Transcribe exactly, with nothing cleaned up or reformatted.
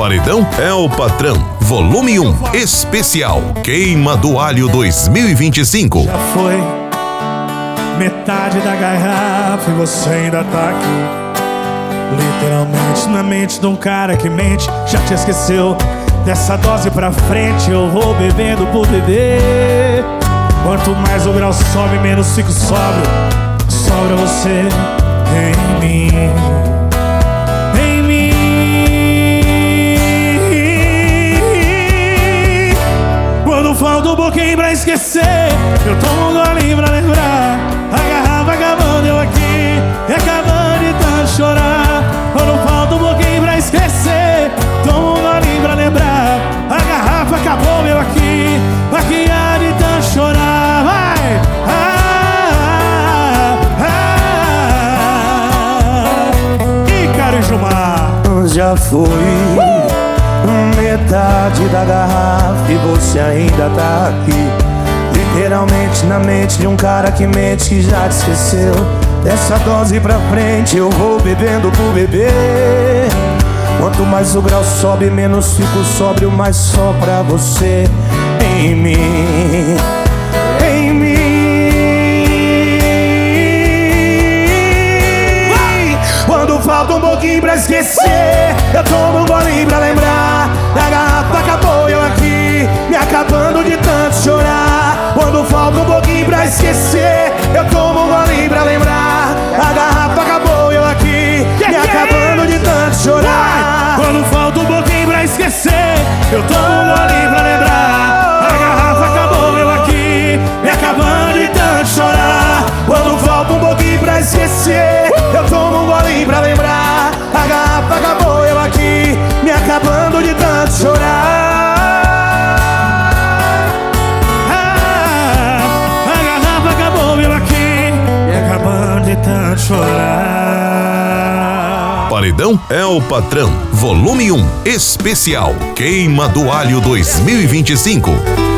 Paredão é o Patrão, volume um, especial, Queima do Alho dois mil e vinte e cinco. Já foi metade da garrafa e você ainda tá aqui, literalmente na mente de um cara que mente. Já te esqueceu, dessa dose pra frente eu vou bebendo por beber. Quanto mais o grau sobe, menos fico sóbrio. Sobra você em mim, em mim. Quando falta um pouquinho pra esquecer, eu tomo um golinho pra lembrar. A garrafa acabando, eu aqui, e acabando de tanto chorar. Quando falta um pouquinho pra esquecer, tomo um golinho pra lembrar. A garrafa acabou, meu aqui, aqui há de tanto chorar. Vai! Ah, ah, ah. Ícaro e Gilmar. Já foi metade da garrafa e você ainda tá aqui, literalmente na mente de um cara que mente, que já te esqueceu. Dessa dose pra frente eu vou bebendo por beber. Quanto mais o grau sobe, menos fico sóbrio, mais só pra você em mim, em mim. Quando falta um pouquinho pra esquecer, eu tomo um golinho pra lembrar. A garrafa acabou, eu aqui, me acabando de tanto chorar. Quando falta um pouquinho pra esquecer, eu tomo um golinho pra lembrar. A garrafa acabou, eu aqui, me acabando de tanto chorar. Quando falta um pouquinho pra esquecer, eu tomo um golinho pra lembrar. A garrafa acabou, eu aqui, me acabando de tanto chorar. Quando falta um pouquinho pra esquecer, eu tomo um golinho pra lembrar. A garrafa acabou, eu aqui, me acabando de tanto chorar. Ah, a garrafa acabou, eu aqui, me acabando de tanto chorar. Paredão é o Patrão, volume um, especial, Queima do Alho dois mil e vinte e cinco.